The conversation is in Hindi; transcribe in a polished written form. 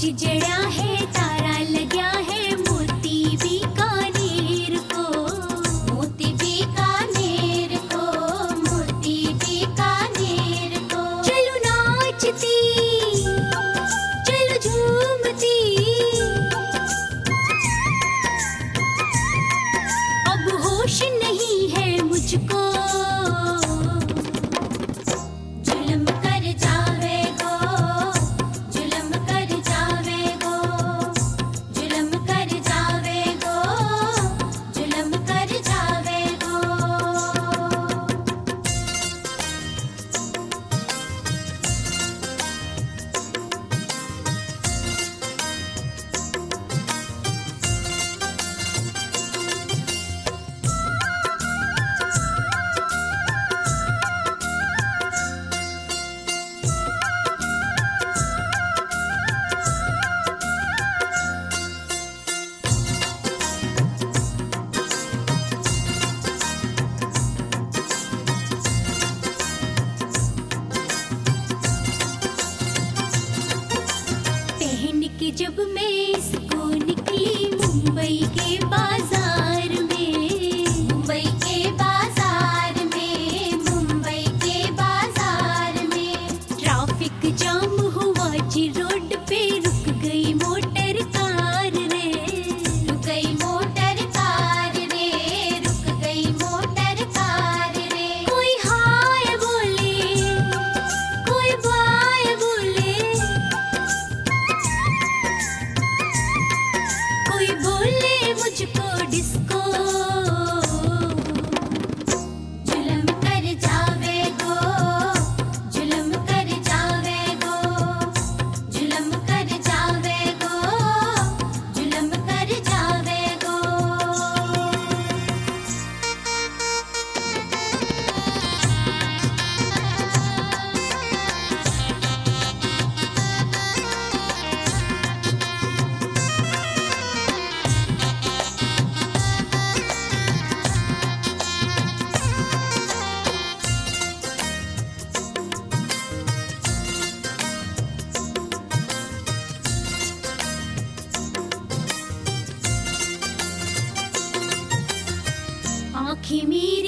जड़ा है तारा लग्या है मोती बीकानेर को, मोती बीकानेर को, मोती बीकानेर को। चलो नाचती चलो झूमती, अब होश नहीं है मुझको। जब मैं इसको निकली मुंबई के बाजार में, मुंबई के बाजार में, मुंबई के बाजार में, ट्रैफिक जाम हुआ जी रोड पे, रुक गई मोटर कार रे, रुक गई मोटर कार रे, रुक गई मोटर कार रे। कोई हाय बोले कोई बाय बोले, कोई बोले मुझको डिस्को। जुल्म कर जावे गो, जुल्म कर जावे गो, जुल्म कर जावे गो, जुल्म कर जावे गो। आँखें मेरी